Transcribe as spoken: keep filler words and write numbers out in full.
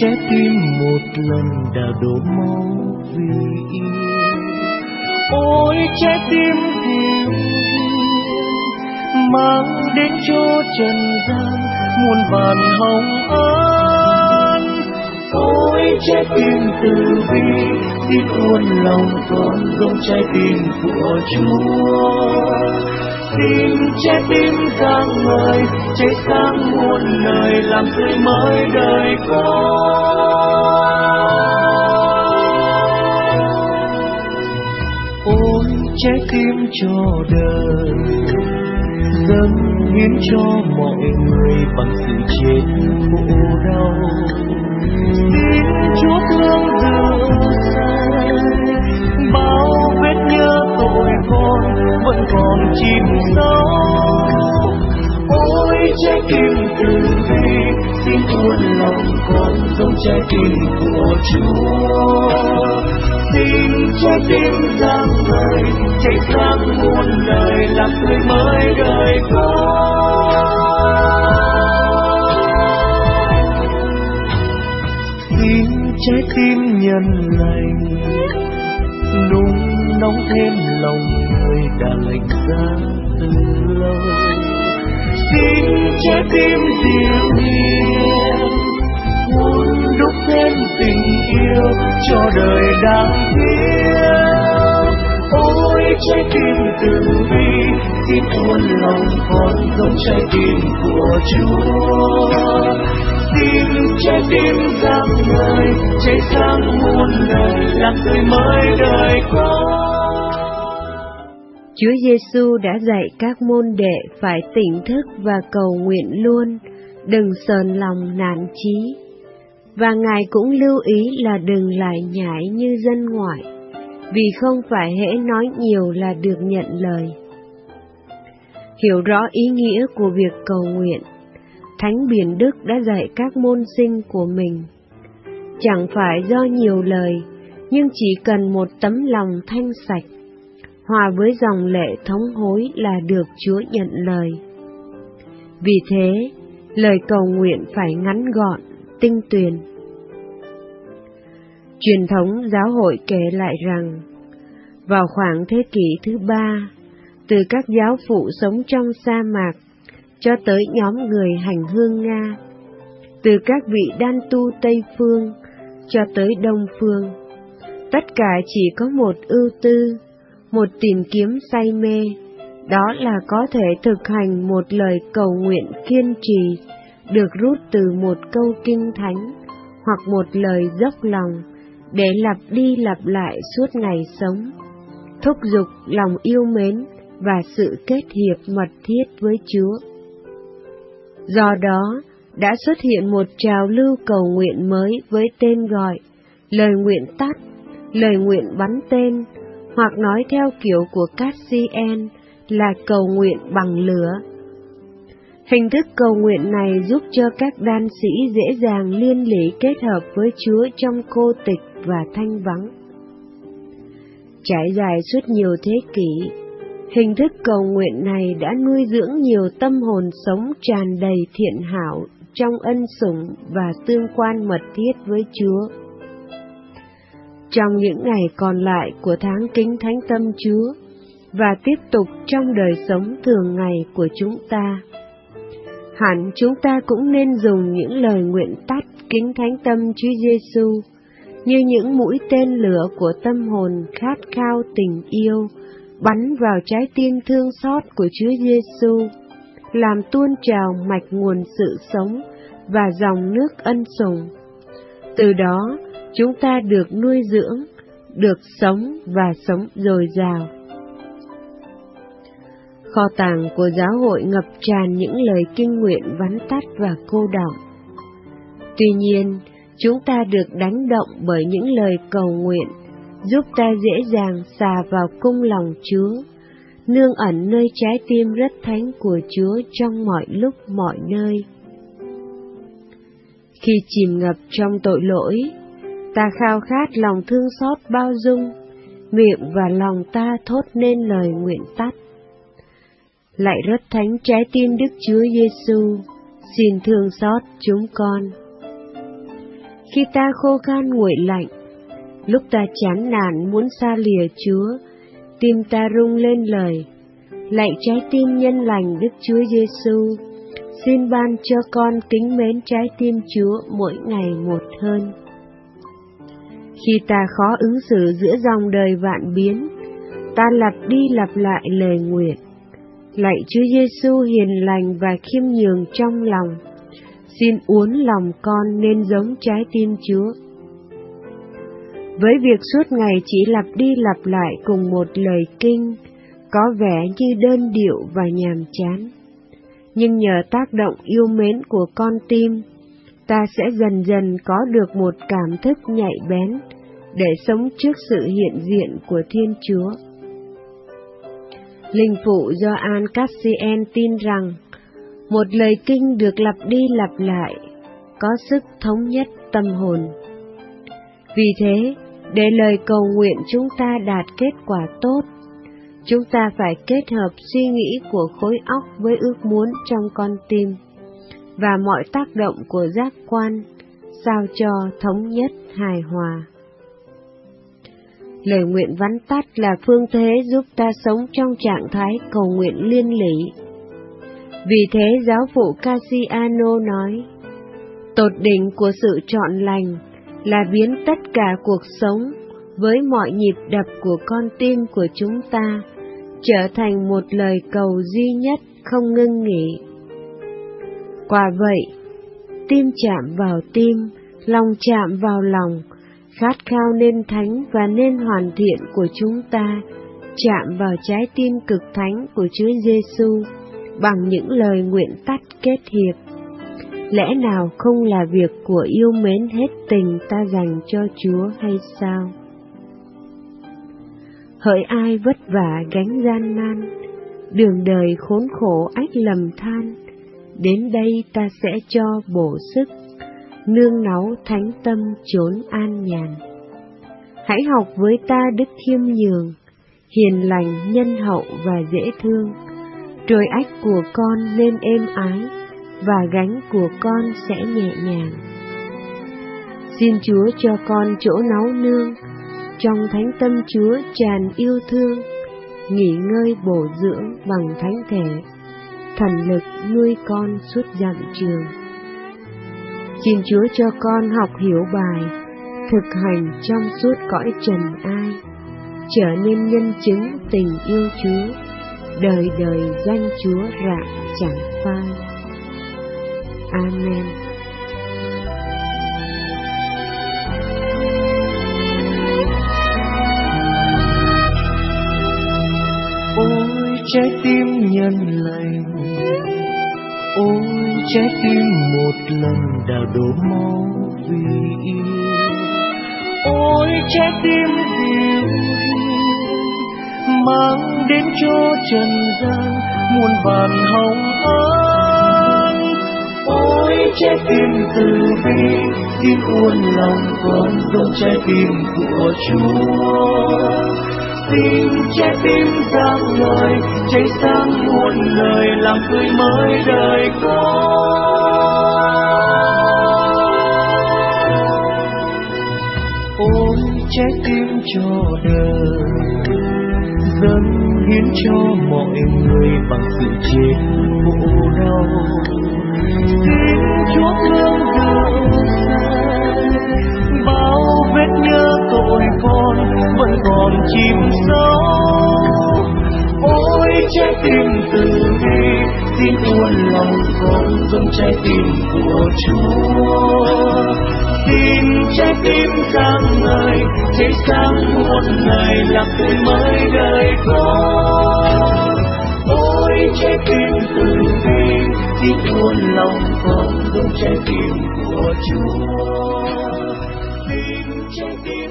trái tim một lần đã đổ máu vì yêu. Ôi trái tim dịu hiền mang đến cho trần gian muôn vàn hồng ân. Ôi trái tim từ bi xin muôn lòng con giống trái tim của Chúa. Xin trái tim sáng ngời cháy sáng muôn lời làm tươi mới đời con. Ôi trái tim cho đời dâng hiến cho mọi người bằng sự chết khổ đau. Xin Chúa thương rửa sạch bao vết nhớ tội con vẫn còn chìm sâu. Ôi trái tim từ bi xin muôn lòng con giống trái tim của Chúa. Xin trái tim sáng ngời cháy sáng muôn đời làm tươi mới đời con. Xin trái tim nhân lành nung nóng thêm lòng người đã lạnh giá từ lâu. Xin trái tim dịu hiền muốn đúc thêm tình yêu cho đời đang thiếu. Ôi trái tim từ bi xin muôn lòng con giống trái tim của Chúa. Xin trái tim sáng ngời cháy sáng muôn đời làm tươi mới đời con. Chúa Giêsu đã dạy các môn đệ phải tỉnh thức và cầu nguyện luôn, đừng sờn lòng nản chí. Và Ngài cũng lưu ý là đừng lại nhải như dân ngoại, vì không phải hễ nói nhiều là được nhận lời. Hiểu rõ ý nghĩa của việc cầu nguyện, Thánh Biển Đức đã dạy các môn sinh của mình. Chẳng phải do nhiều lời, nhưng chỉ cần một tấm lòng thanh sạch, hòa với dòng lệ thống hối là được Chúa nhận lời. Vì thế, lời cầu nguyện phải ngắn gọn, tinh tuyền. Truyền thống giáo hội kể lại rằng, vào khoảng thế kỷ thứ ba, từ các giáo phụ sống trong sa mạc cho tới nhóm người hành hương Nga, từ các vị đan tu Tây Phương cho tới Đông Phương, tất cả chỉ có một ưu tư, một tìm kiếm say mê, đó là có thể thực hành một lời cầu nguyện kiên trì, được rút từ một câu kinh thánh, hoặc một lời dốc lòng, để lặp đi lặp lại suốt ngày sống, thúc giục lòng yêu mến và sự kết hiệp mật thiết với Chúa. Do đó, đã xuất hiện một trào lưu cầu nguyện mới với tên gọi lời nguyện tắt, lời nguyện bắn tên, hoặc nói theo kiểu của Cassian là cầu nguyện bằng lửa. Hình thức cầu nguyện này giúp cho các đan sĩ dễ dàng liên lỉ kết hợp với Chúa trong cô tịch và thanh vắng. Trải dài suốt nhiều thế kỷ, hình thức cầu nguyện này đã nuôi dưỡng nhiều tâm hồn sống tràn đầy thiện hảo trong ân sủng và tương quan mật thiết với Chúa. Trong những ngày còn lại của tháng Kính Thánh Tâm Chúa, và tiếp tục trong đời sống thường ngày của chúng ta, hẳn chúng ta cũng nên dùng những lời nguyện tắt kính thánh tâm Chúa Giêsu như những mũi tên lửa của tâm hồn khát khao tình yêu, bắn vào trái tim thương xót của Chúa Giêsu, làm tuôn trào mạch nguồn sự sống và dòng nước ân sủng. Từ đó, chúng ta được nuôi dưỡng, được sống và sống dồi dào. Kho tàng của giáo hội ngập tràn những lời kinh nguyện vắn tắt và cô đọng. Tuy nhiên, chúng ta được đánh động bởi những lời cầu nguyện, giúp ta dễ dàng xà vào cung lòng Chúa, nương ẩn nơi trái tim rất thánh của Chúa trong mọi lúc mọi nơi. Khi chìm ngập trong tội lỗi, ta khao khát lòng thương xót bao dung, miệng và lòng ta thốt nên lời nguyện tắt. Lạy rất thánh trái tim Đức Chúa Giêsu, xin thương xót chúng con. Khi ta khô khan nguội lạnh, lúc ta chán nản muốn xa lìa Chúa, tim ta rung lên lời: lạy trái tim nhân lành Đức Chúa Giêsu, xin ban cho con kính mến trái tim Chúa mỗi ngày một hơn. Khi ta khó ứng xử giữa dòng đời vạn biến, ta lặp đi lặp lại lời nguyện: lạy Chúa Giêsu hiền lành và khiêm nhường trong lòng, xin uốn lòng con nên giống trái tim Chúa. Với việc suốt ngày chỉ lặp đi lặp lại cùng một lời kinh, có vẻ như đơn điệu và nhàm chán, nhưng nhờ tác động yêu mến của con tim, ta sẽ dần dần có được một cảm thức nhạy bén để sống trước sự hiện diện của Thiên Chúa. Linh phụ Gioan Cassien tin rằng một lời kinh được lặp đi lặp lại có sức thống nhất tâm hồn. Vì thế, để lời cầu nguyện chúng ta đạt kết quả tốt, chúng ta phải kết hợp suy nghĩ của khối óc với ước muốn trong con tim và mọi tác động của giác quan, sao cho thống nhất hài hòa. Lời nguyện vắn tắt là phương thế giúp ta sống trong trạng thái cầu nguyện liên lỉ. Vì thế giáo phụ Cassiano nói, tột đỉnh của sự trọn lành là biến tất cả cuộc sống với mọi nhịp đập của con tim của chúng ta trở thành một lời cầu duy nhất không ngưng nghỉ. Quả vậy, tim chạm vào tim, lòng chạm vào lòng, khát khao nên thánh và nên hoàn thiện của chúng ta chạm vào trái tim cực thánh của Chúa Giêsu bằng những lời nguyện tắt kết hiệp. Lẽ nào không là việc của yêu mến hết tình ta dành cho Chúa hay sao? Hỡi ai vất vả gánh gian nan, đường đời khốn khổ ách lầm than, đến đây ta sẽ cho bổ sức, nương náu thánh tâm chốn an nhàn. Hãy học với ta đức khiêm nhường, hiền lành, nhân hậu và dễ thương, trôi ách của con nên êm ái, và gánh của con sẽ nhẹ nhàng. Xin Chúa cho con chỗ náu nương, trong thánh tâm Chúa tràn yêu thương, nghỉ ngơi bổ dưỡng bằng thánh thể, thần lực nuôi con suốt dặm trường. Xin Chúa cho con học hiểu bài, thực hành trong suốt cõi trần ai, trở nên nhân chứng tình yêu Chúa, đời đời danh Chúa rạng chẳng phai. Amen. Ôi trái tim nhân lành, ôi trái tim một lần đào đổ máu vì yêu, ôi trái tim dịu mang đến cho trần gian muôn vàn hồng ân. Ôi trái tim từ bi xin uốn lòng con giống trái tim của Chúa. Xin trái tim sáng ngời cháy sáng muôn lời làm tươi mới đời con. Ôi trái tim cho đời dâng hiến cho mọi người bằng sự chết khổ đau. Xin Chúa thương dịu dàng bao vết nhớ tội con vẫn còn chìm sâu. Ôi trái tim từ bi xin uốn lòng con giống trái tim của Chúa. Xin trái tim sáng ngời cháy sáng muôn ngày làm tươi mới đời con. Ôi trái tim từ bi xin uốn lòng con giống trái tim của Chúa.